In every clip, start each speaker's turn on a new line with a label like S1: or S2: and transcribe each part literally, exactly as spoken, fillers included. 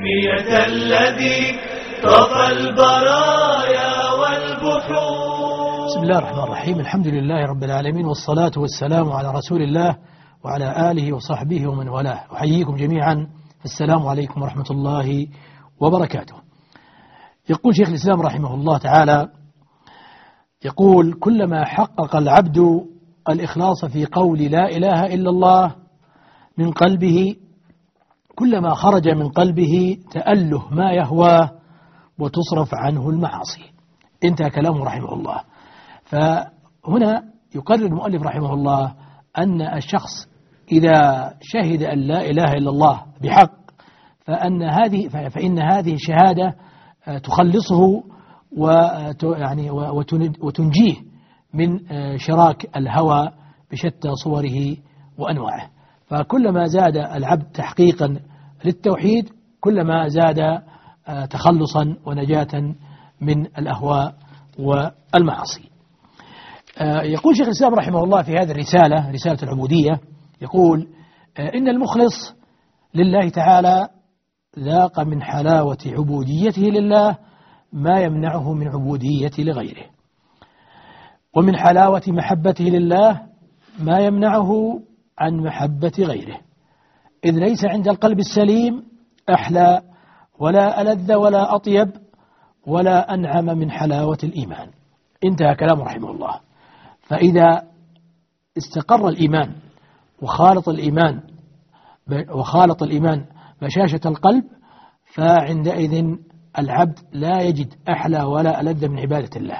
S1: مية الذي طفى البرايا والبحور.
S2: بسم الله الرحمن الرحيم. الحمد لله رب العالمين، والصلاة والسلام على رسول الله وعلى آله وصحبه ومن والاه. أحييكم جميعا، السلام عليكم ورحمة الله وبركاته. يقول شيخ الإسلام رحمه الله تعالى، يقول: كلما حقق العبد الإخلاص في قول لا إله إلا الله من قلبه، كلما خرج من قلبه تأله ما يهواه وتصرف عنه المعاصي. انتهى كلامه رحمه الله. فهنا يقرر المؤلف رحمه الله أن الشخص إذا شهد أن لا إله إلا الله بحق فأن هذه فإن هذه الشهادة تخلصه ويعني وتنجيه من شراك الهوى بشتى صوره وأنواعه. فكلما زاد العبد تحقيقا للتوحيد كلما زاد تخلصا ونجاة من الأهواء والمعاصي. يقول شيخ الإسلام رحمه الله في هذه الرسالة، رسالة العبودية، يقول: إن المخلص لله تعالى ذاق من حلاوة عبوديته لله ما يمنعه من عبودية لغيره، ومن حلاوة محبته لله ما يمنعه عن محبة غيره، إذ ليس عند القلب السليم أحلى ولا ألذ ولا أطيب ولا أنعم من حلاوة الإيمان. انتهى كلامه رحمه الله. فإذا استقر الإيمان وخالط الإيمان وخالط الإيمان بشاشة القلب، فعندئذ العبد لا يجد أحلى ولا ألذ من عبادة الله،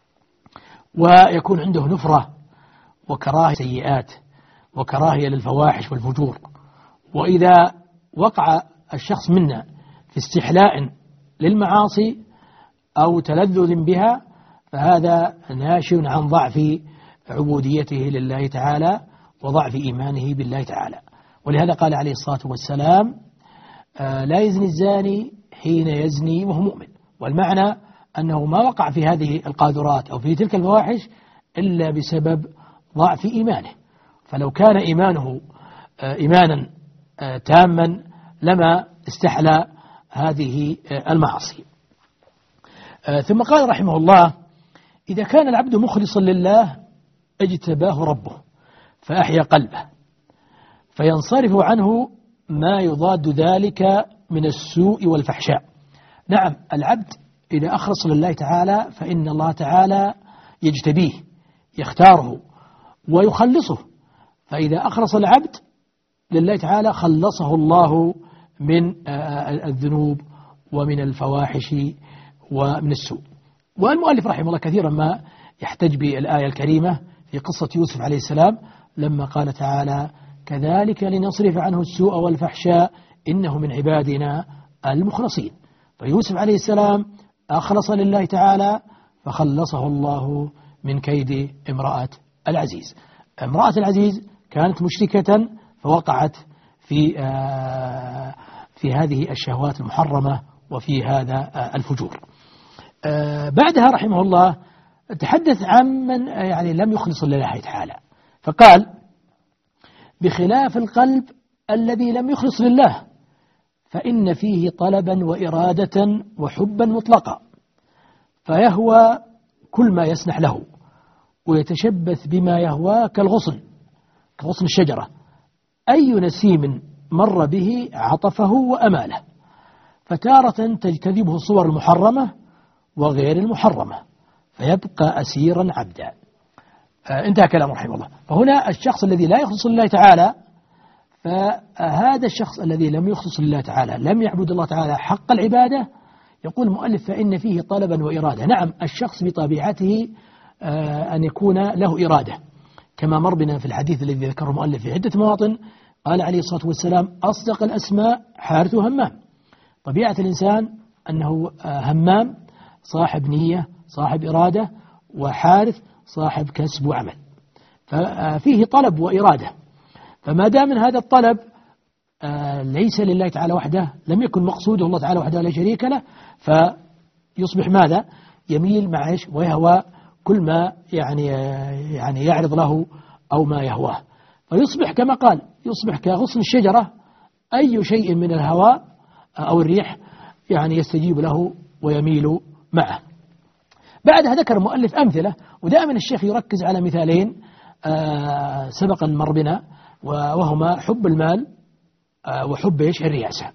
S2: ويكون عنده نفرة وكراهية سيئات وكراهية للفواحش والفجور. وإذا وقع الشخص منا في استحلاء للمعاصي أو تلذذ بها فهذا ناشئ عن ضعف عبوديته لله تعالى وضعف إيمانه بالله تعالى. ولهذا قال عليه الصلاة والسلام: لا يزني الزاني حين يزني وهو مؤمن. والمعنى أنه ما وقع في هذه القاذورات أو في تلك الفواحش إلا بسبب ضعف إيمانه، فلو كان إيمانه إيمانا تاما لما استحلى هذه المعاصي. ثم قال رحمه الله: إذا كان العبد مخلصا لله اجتباه ربه فأحيا قلبه فينصرف عنه ما يضاد ذلك من السوء والفحشاء. نعم، العبد إذا أخلص لله تعالى فإن الله تعالى يجتبيه، يختاره ويخلصه. فإذا أخلص العبد لله تعالى خلصه الله من الذنوب ومن الفواحش ومن السوء. والمؤلف رحمه الله كثيرا ما يحتج بالآية الكريمة في قصة يوسف عليه السلام لما قال تعالى: كذلك لنصرف عنه السوء والفحشاء إنه من عبادنا المخلصين. فيوسف عليه السلام أخلص لله تعالى فخلصه الله من كيد امرأة العزيز. امرأة العزيز كانت مشركة فوقعت في في هذه الشهوات المحرمة وفي هذا الفجور. بعدها رحمه الله تحدث عن من يعني لم يخلص لله تعالى، فقال: بخلاف القلب الذي لم يخلص لله فإن فيه طلبا وإرادة وحبا مطلقا، فيهوى كل ما يسنح له ويتشبث بما يهوى كالغصن كغصن الشجرة، أي نسيم مر به عطفه وأماله، فتارة تجتذبه الصور المحرمة وغير المحرمة فيبقى أسيرا عبدا. آه انتهى كلام رحمه الله. فهنا الشخص الذي لا يخلص لله تعالى، فهذا الشخص الذي لم يخلص لله تعالى لم يعبد الله تعالى حق العبادة، يقول المؤلف: فإن فيه طلبا وإرادة. نعم، الشخص بطبيعته آه أن يكون له إرادة، كما مر بنا في الحديث الذي ذكره المؤلف في عدة مواطن. قال عليه الصلاة والسلام: أصدق الأسماء حارث همام. طبيعة الإنسان أنه همام صاحب نية صاحب إرادة، وحارث صاحب كسب وعمل، ففيه طلب وإرادة. فما دام من هذا الطلب ليس لله تعالى وحده، لم يكن مقصوده الله تعالى وحده لا شريك له، فيصبح ماذا؟ يميل معه ويهوى كل ما يعني يعني يعرض له أو ما يهواه، فيصبح كما قال: يصبح كغصن الشجرة، أي شيء من الهواء أو الريح يعني يستجيب له ويميل معه. بعدها ذكر المؤلف أمثلة، ودائما الشيخ يركز على مثالين سبقا مر بنا، وهما حب المال وحب إيش الرياسة.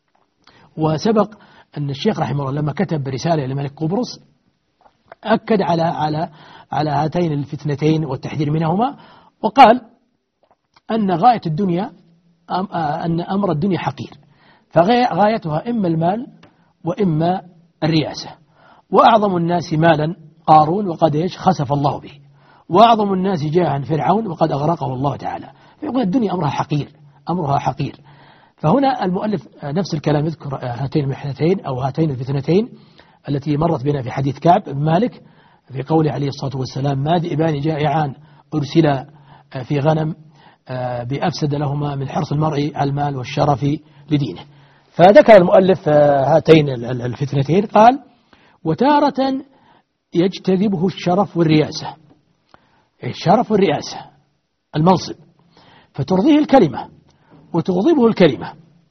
S2: وسبق أن الشيخ رحمه الله لما كتب رسالة لملك قبرص أكد على على على هاتين الفتنتين والتحذير منهما، وقال أن غاية الدنيا أن أمر الدنيا حقير، فغايتها إما المال وإما الرياسة. وأعظم الناس مالا قارون وقد إيش خسف الله به، وأعظم الناس جاها فرعون وقد أغرقه الله تعالى. فيقول الدنيا أمرها حقير، أمرها حقير. فهنا المؤلف نفس الكلام يذكر هاتين المحنتين أو هاتين الفتنتين التي مرت بنا في حديث كعب بن مالك في قوله عليه الصلاة والسلام: ما ذئبان جائعان أرسلا في غنم بأفسد لهما من حرص المرء على المال والشرف لدينه. فذكر المؤلف هاتين الفتنتين، قال: وتارة يجتذبه الشرف والرياسة، الشرف والرياسة المنصب، فترضيه الكلمة وتغضبه الكلمة،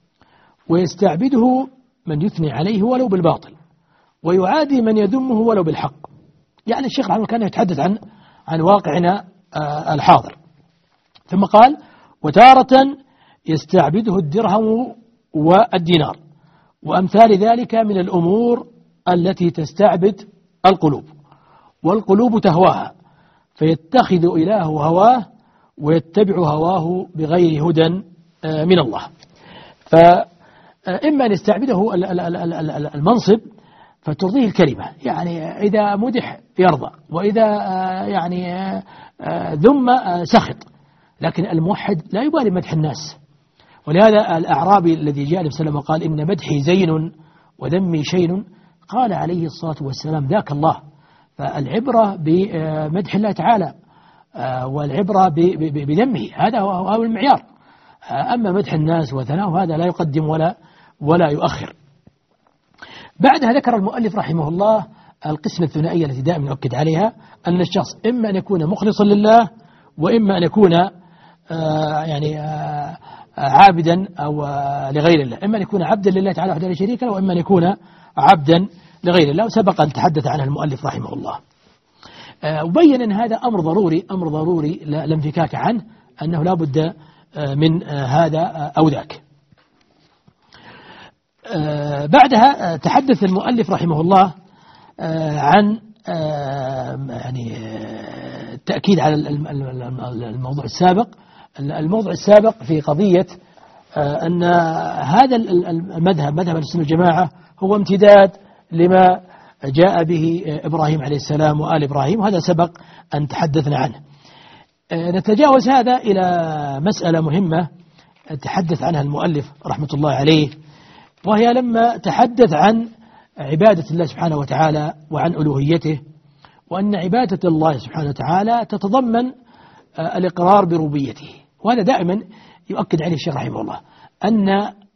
S2: ويستعبده من يثني عليه ولو بالباطل، ويعادي من يذمه ولو بالحق. يعني الشيخ رحمه الله كان يتحدث عن عن واقعنا الحاضر. ثم قال: وتارة يستعبده الدرهم والدينار وأمثال ذلك من الأمور التي تستعبد القلوب، والقلوب تهواها، فيتخذ إله هواه ويتبع هواه بغير هدى من الله. فإما أن يستعبده المنصب فترضيه الكلمة، يعني إذا مدح يرضى، وإذا يعني ذم سخط، لكن الموحد لا يبالي مدح الناس. ولهذا الأعرابي الذي جاء النبي صلى الله عليه وسلم وقال: إن مدحي زين وذمي شين، قال عليه الصلاة والسلام: ذاك الله. فالعبرة بمدح الله تعالى والعبرة بذمه، هذا هو المعيار. أما مدح الناس وثناء هذا لا يقدم ولا ولا يؤخر. بعدها ذكر المؤلف رحمه الله القسمة الثنائية التي دائما يؤكد عليها، أن الشخص إما أن يكون مخلصا لله، وإما أن يكون يعني عابدا أو لغير الله، إما أن يكون عبدا لله تعالى وحده لا شريك له، وإما أن يكون عبدا لغير الله. وسبق أن تحدث عنه المؤلف رحمه الله، وبين أن هذا أمر ضروري، أمر ضروري لا انفكاك عنه، أنه لا بد من هذا أو ذاك. بعدها تحدث المؤلف رحمه الله عن يعني التأكيد على الموضوع السابق. الموضوع السابق في قضية أن هذا المذهب، مذهب السنة والجماعة، هو امتداد لما جاء به إبراهيم عليه السلام وآل إبراهيم، وهذا سبق أن تحدثنا عنه. نتجاوز هذا إلى مسألة مهمة تحدث عنها المؤلف رحمة الله عليه، وهي لما تحدث عن عبادة الله سبحانه وتعالى وعن ألوهيته، وأن عبادة الله سبحانه وتعالى تتضمن الإقرار بربوبيته. وهذا دائما يؤكد عليه الشيخ رحمه الله، أن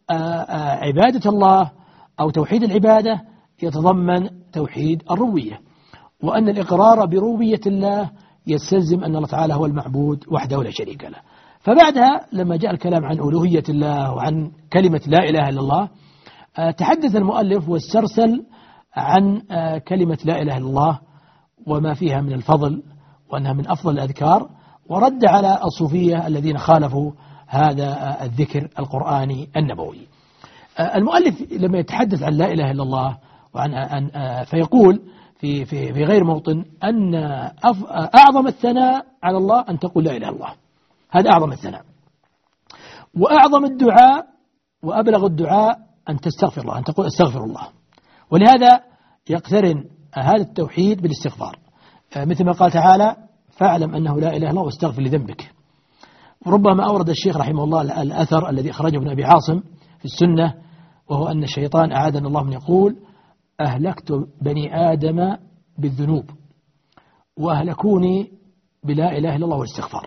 S2: عبادة الله أو توحيد العبادة يتضمن توحيد الربوبية، وأن الإقرار بربوبية الله يستلزم أن الله تعالى هو المعبود وحده لا شريك له. فبعدها لما جاء الكلام عن ألوهية الله وعن كلمة لا إله إلا الله، تحدث المؤلف واسترسل عن كلمة لا إله إلا الله وما فيها من الفضل، وأنها من أفضل الأذكار، ورد على الصوفية الذين خالفوا هذا الذكر القرآني النبوي. المؤلف لما يتحدث عن لا إله إلا الله وعن أن فيقول في في في غير موطن أن أعظم الثناء على الله أن تقول لا إله إلا الله، هذا أعظم الثناء. وأعظم الدعاء وأبلغ الدعاء أن تستغفر الله، أن تقول استغفر الله. ولهذا يقترن هذا التوحيد بالاستغفار، مثل ما قال تعالى: فاعلم أنه لا إله إلا الله واستغفر لذنبك. وربما أورد الشيخ رحمه الله الأثر الذي أخرجه ابن أبي عاصم في السنة، وهو أن الشيطان أعاذنا الله من يقول: أهلكت بني آدم بالذنوب وأهلكوني بلا إله إلا الله والاستغفار.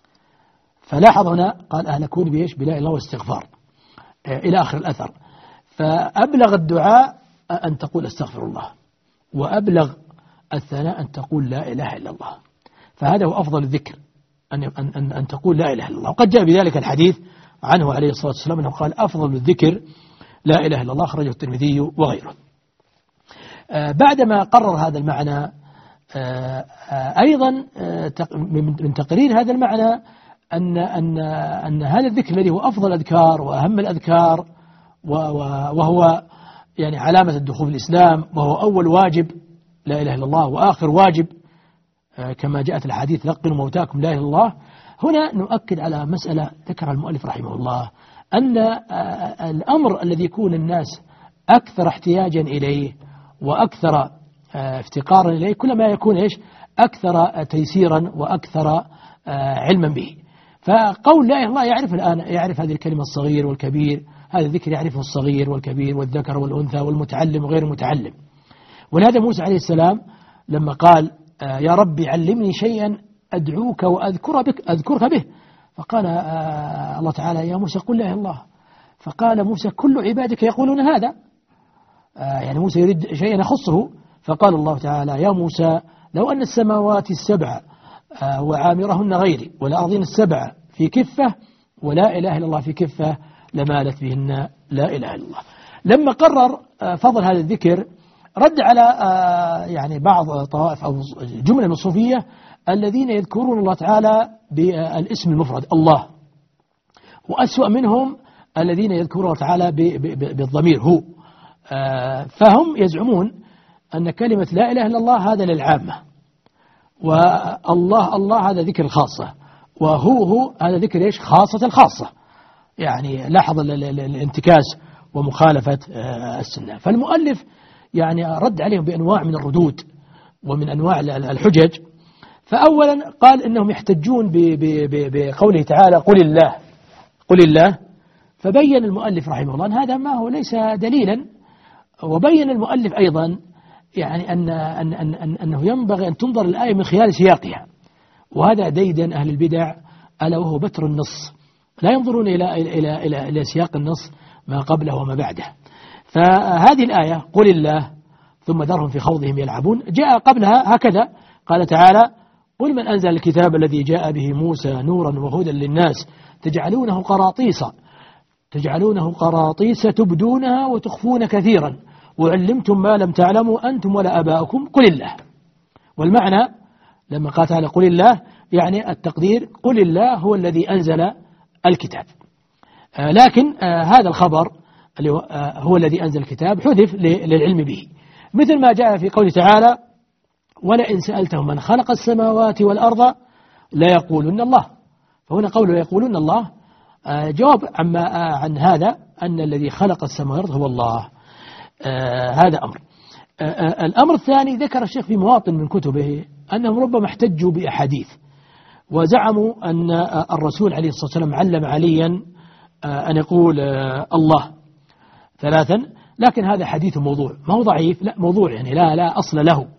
S2: فلاحظ هنا قال: أهلكوني بإيش؟ بلا إله إلا الله والاستغفار إلى آخر الأثر. فأبلغ الدعاء أن تقول استغفر الله، وأبلغ الثناء أن تقول لا إله إلا الله. فهذا هو أفضل الذكر، أن أن أن تقول لا إله إلا الله. وقد جاء بذلك الحديث عنه عليه الصلاة والسلام أنه قال: أفضل الذكر لا إله إلا الله، أخرجه الترمذي وغيره. بعدما قرر هذا المعنى أيضا من تقرير هذا المعنى أن أن أن هذا الذكر الذي هو أفضل الأذكار وأهم الأذكار وهو يعني علامة الدخول في الإسلام، وهو أول واجب لا إله إلا الله وآخر واجب كما جاءت الحديث لقنوا موتاكم لا إله إلا الله. هنا نؤكد على مسألة ذكرها المؤلف رحمه الله، أن الأمر الذي يكون الناس أكثر احتياجا إليه وأكثر افتقارا إليه كلما يكون إيش أكثر تيسيرا وأكثر علما به. فقول لا إله إلا الله يعرف الآن، يعرف هذه الكلمة الصغير والكبير، هذا الذكر يعرفه الصغير والكبير والذكر والأنثى والمتعلم وغير المتعلم. ولهذا موسى عليه السلام لما قال يا ربي علمني شيئا أدعوك وأذكر بك أذكرك به، فقال الله تعالى يا موسى قل لا إله إلا الله، فقال موسى كل عبادك يقولون هذا، يعني موسى يريد شيئا يخصه، فقال الله تعالى يا موسى لو أن السماوات السبع وعامرهن غيري والأرضين السبع في كفة ولا إله إلا الله في كفة لمالت بهن لا إله إلا الله. لما قرر فضل هذا الذكر رد على يعني بعض طوائف أو جملة من الصوفية الذين يذكرون الله تعالى بالاسم المفرد الله، وأسوأ منهم الذين يذكرون الله تعالى بالضمير هو. فهم يزعمون أن كلمة لا إله إلا الله هذا للعامة، والله الله هذا ذكر الخاصة، وهو هو هذا ذكر إيش خاصة الخاصة. يعني لاحظ الانتكاس ومخالفة السنة. فالمؤلف يعني رد عليهم بأنواع من الردود ومن أنواع الحجج. فأولا قال إنهم يحتجون بقوله تعالى قل الله قل الله، فبين المؤلف رحمه الله أن هذا ما هو ليس دليلا. وبين المؤلف أيضا يعني أن أن أن أن أنه ينبغي أن تنظر الآية من خلال سياقها، وهذا ديدن أهل البدع ألا وهو بتر النص، لا ينظرون إلى إلى إلى إلى سياق النص ما قبله وما بعده. فهذه الآية قل الله ثم ذرهم في خوضهم يلعبون جاء قبلها هكذا قال تعالى قل من أنزل الكتاب الذي جاء به موسى نورا وهدى للناس تجعلونه قراطيس تجعلونه قراطيس تبدونها وتخفون كثيرا وعلمتم ما لم تعلموا أنتم ولا أباؤكم قل الله. والمعنى لما قال تعالى قل الله يعني التقدير قل الله هو الذي أنزل الكتاب. آه لكن آه هذا الخبر اللي هو, آه هو الذي أنزل الكتاب حذف للعلم به، مثل ما جاء في قوله تعالى ولئن سألتهم من خلق السماوات والأرض لا يقولون الله. فهنا قوله يقولون الله آه جواب عما آه عن هذا أن الذي خلق السماوات والأرض هو الله. آه هذا أمر. آه آه الأمر الثاني ذكر الشيخ في مواطن من كتبه أنهم ربما احتجوا بأحاديث وزعموا أن الرسول عليه الصلاة والسلام علم عليا أن يقول الله ثلاثا، لكن هذا حديث موضوع، ما هو ضعيف، لا موضوع يعني لا لا أصل له.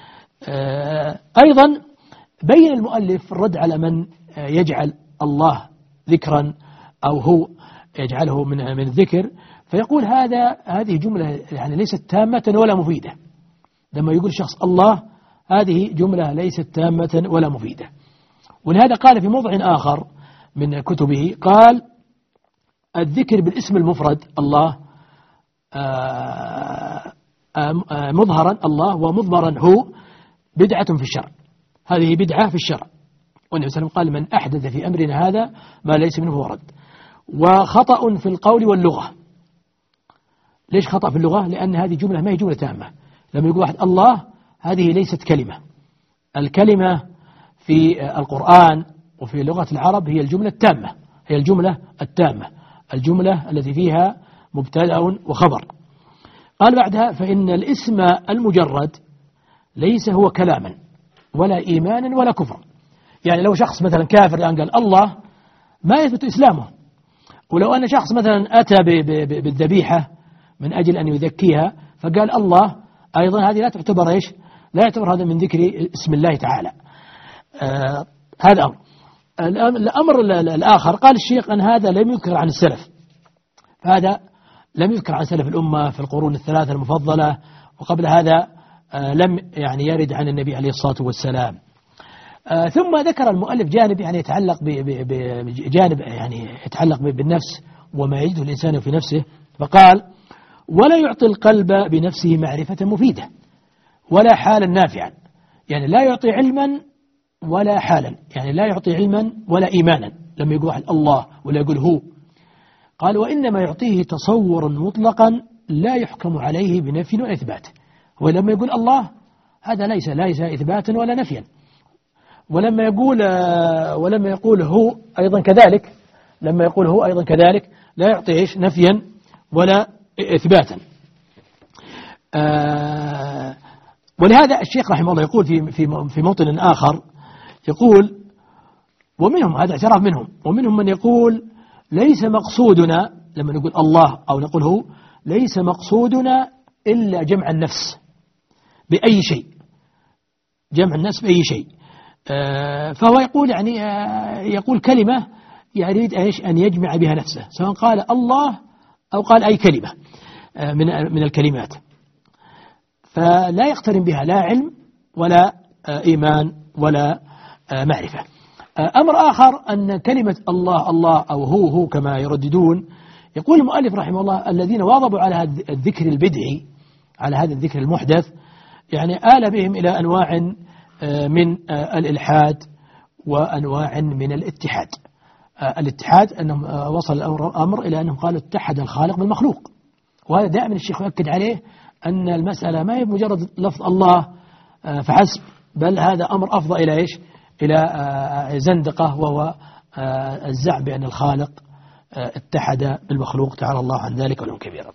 S2: أيضا بين المؤلف الرد على من يجعل الله ذكرا أو هو يجعله من من الذكر، فيقول هذا هذه جملة يعني ليست تامة ولا مفيدة. لما يقول شخص الله هذه جملة ليست تامة ولا مفيدة. ولهذا قال في موضع آخر من كتبه قال الذكر بالاسم المفرد الله آآ آآ مظهرا الله ومضمرا هو بدعة في الشرع، هذه بدعة في الشرع. والنبي صلى الله عليه وسلم قال من أحدث في أمرنا هذا ما ليس منه ورد. وخطأ في القول واللغة. ليش خطأ في اللغة؟ لأن هذه جملة ما هي جملة تامة. لما يقول واحد الله هذه ليست كلمة. الكلمة في القرآن وفي لغة العرب هي الجملة التامة، هي الجملة التامة، الجملة التي فيها مبتدأ وخبر. قال بعدها فإن الاسم المجرد ليس هو كلاما ولا إيمانا ولا كفر. يعني لو شخص مثلا كافر الآن قال الله ما يثبت إسلامه، ولو أن شخص مثلا أتى بالذبيحة من أجل أن يذكيها فقال الله أيضا هذه لا تعتبر إيش؟ لا يعتبر هذا من ذكر اسم الله تعالى. آه هذا أمر. الأمر الآخر قال الشيخ أن هذا لم يذكر عن السلف، فهذا لم يذكر عن سلف الأمة في القرون الثلاثة المفضلة، وقبل هذا آه لم يعني يرد عن النبي عليه الصلاة والسلام. آه ثم ذكر المؤلف جانب يعني يتعلق بجانب يعني يتعلق بالنفس وما يجده الإنسان في نفسه، فقال ولا يعطي القلب بنفسه معرفة مفيدة ولا حالا نافعا، يعني لا يعطي علما ولا حالا، يعني لا يعطي علما ولا إيمانا لما يقول واحد الله ولا يقول هو. قال وإنما يعطيه تصورا مطلقا لا يحكم عليه بنفي وإثبات. ولما يقول الله هذا ليس ليس إثباتا ولا نفيا، ولما يقول ولما يقول هو أيضا كذلك، لما يقول هو أيضا كذلك لا يعطي إيش نفيا ولا إثباتا. آه ولهذا الشيخ رحمه الله يقول في في في موطن آخر، يقول ومنهم، هذا اعتراف منهم، ومنهم من يقول ليس مقصودنا لما نقول الله أو نقول هو ليس مقصودنا إلا جمع النفس بأي شيء، جمع النفس بأي شيء. آه فهو يقول يعني آه يقول كلمة يريد ايش أن يجمع بها نفسه، سواء قال الله أو قال أي كلمة آه من من الكلمات، فلا يقترن بها لا علم ولا آه إيمان ولا آه معرفة. آه أمر آخر أن كلمة الله الله أو هو هو كما يرددون، يقول المؤلف رحمه الله الذين واظبوا على هذا الذكر البدعي، على هذا الذكر المحدث، يعني آل بهم إلى أنواع من الإلحاد وأنواع من الاتحاد. الاتحاد أنهم وصل الأمر إلى أنهم قالوا اتحد الخالق بالمخلوق، وهذا دائما الشيخ يؤكد عليه أن المسألة ما هي مجرد لفظ الله فحسب، بل هذا أمر أفضى إلى إيش؟ إلى زندقة، وهو الزعم بأن الخالق اتحد بالمخلوق تعالى الله عن ذلك ولهم كبيرا.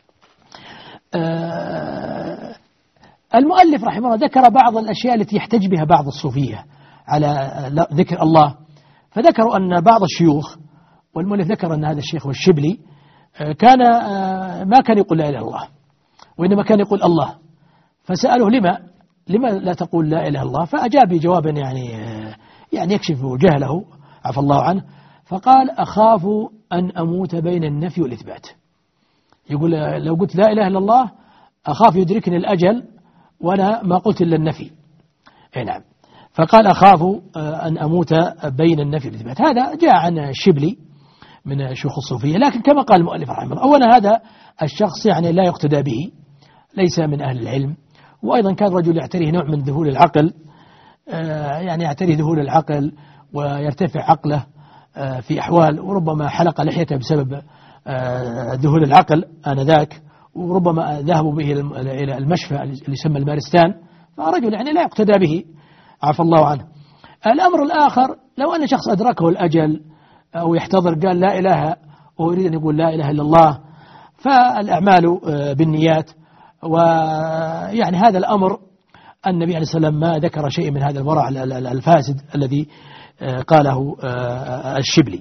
S2: المؤلف رحمه الله ذكر بعض الأشياء التي يحتج بها بعض الصوفية على ذكر الله، فذكروا أن بعض الشيوخ، والمؤلف ذكر أن هذا الشيخ والشبلي كان ما كان يقول لا إله إلا الله، وإنما كان يقول الله، فسألوه لما لما لا تقول لا إله إلا الله؟ فأجاب بجوابا يعني يعني يكشف جهله عفى الله عنه، فقال أخاف أن أموت بين النفي والإثبات. يقول لو قلت لا إله إلا الله أخاف يدركني الأجل وأنا ما قلت إلا النفي. أي نعم. فقال أخاف أن أموت بين النفي والإثبات. هذا جاء عن الشبلي من شيوخ الصوفية، لكن كما قال المؤلف رحمه الله أولا هذا الشخص يعني لا يقتدى به، ليس من أهل العلم، وأيضا كان رجل يعتريه نوع من ذهول العقل، يعني يعتريه ذهول العقل ويرتفع عقله في أحوال، وربما حلق لحيته بسبب ذهول العقل آنذاك، وربما ذهبوا به إلى المشفى اللي يسمى المارستان، فرجل يعني لا يقتدى به عفى الله عنه. الأمر الآخر لو أن شخص أدركه الأجل أو يحتضر قال لا إله ويريد أن يقول لا إله إلا الله، فالأعمال بالنيات، ويعني هذا الأمر النبي عليه الصلاة والسلام ما ذكر شيء من هذا الورع الفاسد الذي قاله الشبلي.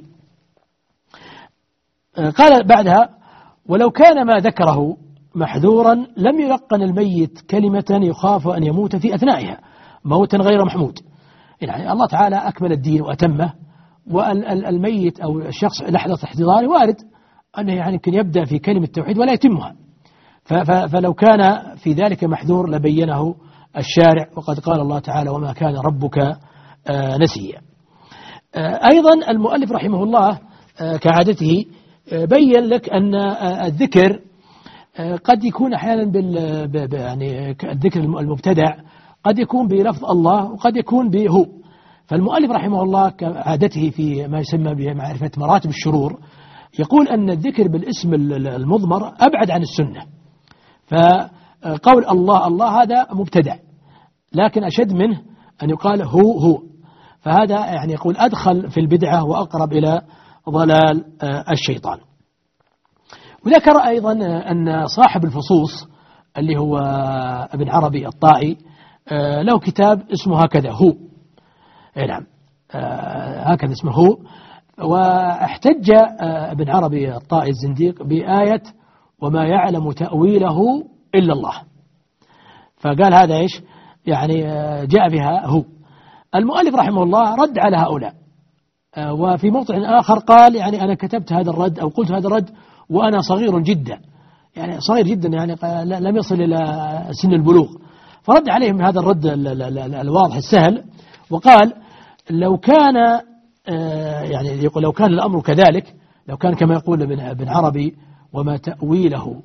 S2: قال بعدها ولو كان ما ذكره محذورا لم يلقن الميت كلمة يخاف أن يموت في أثنائها موتا غير محمود. يعني الله تعالى أكمل الدين وأتمه، والميت أو الشخص لحظة احتضاره وارد أنه يعني يمكن يبدأ في كلمة التوحيد ولا يتمها، فلو كان في ذلك محذور لبينه الشارع، وقد قال الله تعالى وما كان ربك نسيا. أيضا المؤلف رحمه الله كعادته بين لك أن الذكر قد يكون أحيانا بال يعني الذكر المبتدع قد يكون بلفظ الله وقد يكون بهو. فالمؤلف رحمه الله كعادته في ما يسمى بمعرفة مراتب الشرور يقول أن الذكر بالاسم المضمر أبعد عن السنة، فقول الله الله هذا مبتدع، لكن أشد منه أن يقال هو هو، فهذا يعني يقول أدخل في البدعة وأقرب إلى ضلال الشيطان. وذكر أيضا أن صاحب الفصوص اللي هو ابن عربي الطائي له كتاب اسمه هكذا هو، نعم هكذا اسمه هو، واحتج ابن عربي الطائي الزنديق بآية وما يعلم تأويله إلا الله، فقال هذا إيش يعني جاء بها هو. المؤلف رحمه الله رد على هؤلاء، وفي موضع آخر قال يعني أنا كتبت هذا الرد أو قلت هذا الرد وأنا صغير جدا، يعني صغير جدا يعني لم يصل إلى سن البلوغ، فرد عليهم هذا الرد الواضح السهل، وقال لو كان يعني يقول لو كان الأمر كذلك، لو كان كما يقول ابن عربي وما تأويله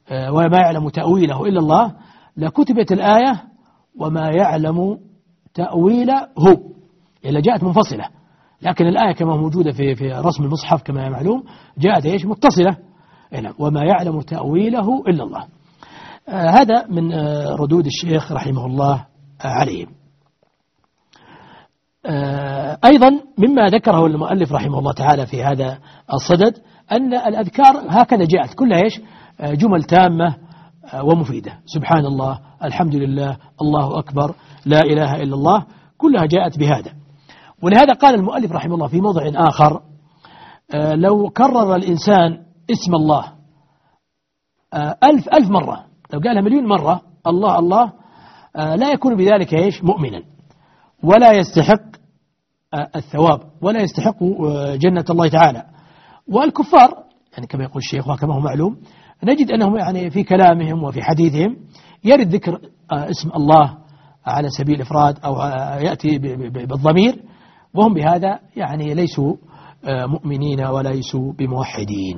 S2: وما يعلم تأويله إلا الله لكتبت الآية وما يعلم تأويله إلا جاءت منفصلة، لكن الآية كما موجودة في في رسم المصحف كما معلوم جاءت إيش متصلة وما يعلم تأويله إلا الله. آه هذا من آه ردود الشيخ رحمه الله آه عليهم. آه أيضا مما ذكره المؤلف رحمه الله تعالى في هذا الصدد أن الأذكار هكذا جاءت كلها إيش آه جمل تامة آه ومفيدة، سبحان الله، الحمد لله، الله أكبر، لا إله إلا الله، كلها جاءت بهذا. ولهذا قال المؤلف رحمه الله في موضع آخر آه لو كرر الإنسان اسم الله آه ألف ألف مرة، لو قالها مليون مرة الله الله آه لا يكون بذلك إيش مؤمنا، ولا يستحق آه الثواب، ولا يستحق آه جنة الله تعالى. والكفار يعني كما يقول الشيخ وكما هو معلوم نجد أنهم يعني في كلامهم وفي حديثهم يرد ذكر آه اسم الله على سبيل الإفراد أو آه يأتي بالضمير، وهم بهذا يعني ليسوا آه مؤمنين وليسوا بموحدين.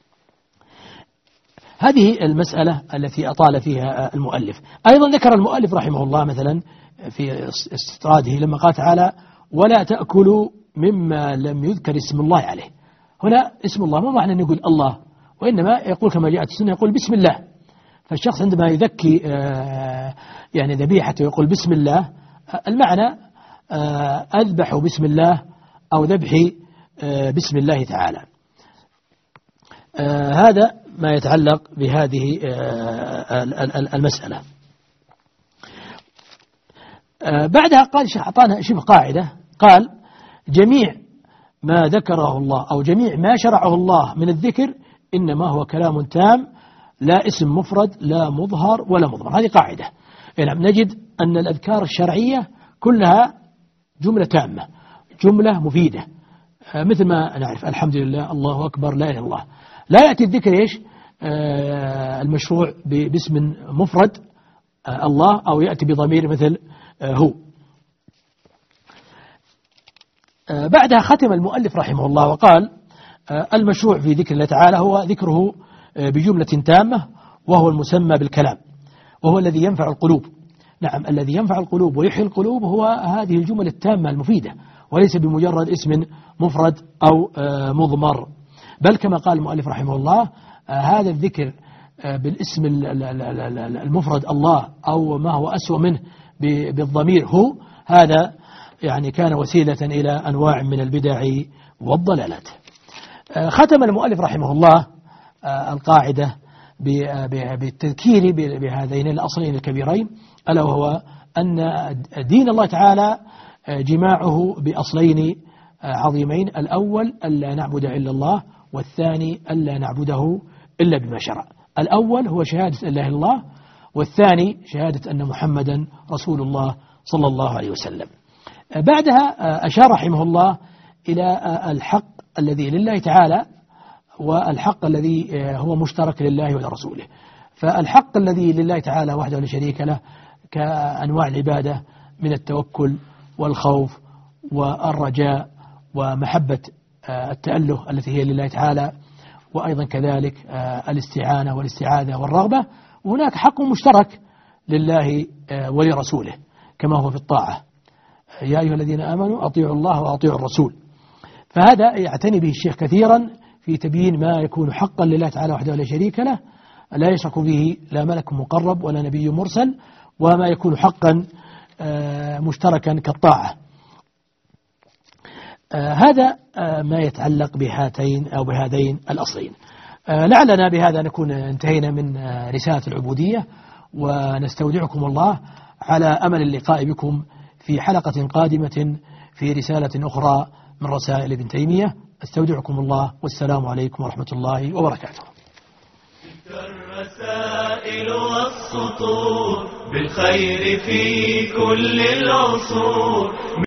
S2: هذه المسألة التي أطال فيها المؤلف. أيضا ذكر المؤلف رحمه الله مثلا في استطراده لما قال تعالى ولا تأكلوا مما لم يذكر اسم الله عليه. هنا اسم الله ما معنى أن يقول الله، وإنما يقول كما جاءت السنة يقول بسم الله. فالشخص عندما يذكي يعني ذبيحته يقول بسم الله، المعنى أذبح بسم الله أو ذبحي بسم الله تعالى. هذا ما يتعلق بهذه المسألة. بعدها قال الشيخ أعطانا شبه قاعدة، قال جميع ما ذكره الله أو جميع ما شرعه الله من الذكر إنما هو كلام تام لا اسم مفرد لا مظهر ولا مضمر. هذه قاعدة. يعني نجد أن الأذكار الشرعية كلها جملة تامة، جملة مفيدة، مثل ما نعرف الحمد لله، الله أكبر، لا إله إلا الله. لا يأتي الذكر إيش آه المشروع باسم مفرد آه الله أو يأتي بضمير مثل آه هو. آه بعدها ختم المؤلف رحمه الله وقال آه المشروع في ذكر الله تعالى هو ذكره آه بجملة تامة، وهو المسمى بالكلام، وهو الذي ينفع القلوب. نعم، الذي ينفع القلوب ويحيي القلوب هو هذه الجمل التامة المفيدة، وليس بمجرد اسم مفرد أو آه مضمر. بل كما قال المؤلف رحمه الله آه هذا الذكر آه بالاسم المفرد الله أو ما هو أسوأ منه بالضمير هو، هذا يعني كان وسيلة إلى أنواع من البدع والضلالات. آه ختم المؤلف رحمه الله آه القاعدة بالتذكير بهذين الأصلين الكبيرين، ألا وهو أن دين الله تعالى جماعه بأصلين عظيمين: الأول ألا نعبد إلا الله، والثاني ألا نعبده إلا بما شرع. الأول هو شهادة أن لا إله إلا الله، والثاني شهادة أن محمدا رسول الله صلى الله عليه وسلم. بعدها أشار رحمه الله إلى الحق الذي لله تعالى والحق الذي هو مشترك لله ولرسوله. فالحق الذي لله تعالى وحده لا شريك له كأنواع العبادة من التوكل والخوف والرجاء ومحبة التأله التي هي لله تعالى، وأيضا كذلك الاستعانة والاستعاذة والرغبة. وهناك حق مشترك لله ولرسوله كما هو في الطاعة: يا أيها الذين آمنوا أطيعوا الله وأطيعوا الرسول. فهذا يعتني به الشيخ كثيرا في تبيين ما يكون حقا لله تعالى وحده لا شريك له، لا يشرك به لا ملك مقرب ولا نبي مرسل، وما يكون حقا مشتركا كالطاعة. هذا ما يتعلق بهاتين أو بهذين الأصلين. لعلنا بهذا نكون انتهينا من رسالة العبودية، ونستودعكم الله على أمل اللقاء بكم في حلقة قادمة في رسالة أخرى من رسائل ابن تيمية. استودعكم الله، والسلام عليكم ورحمة الله وبركاته.
S1: الرسائل والسطور بالخير في كل العصور.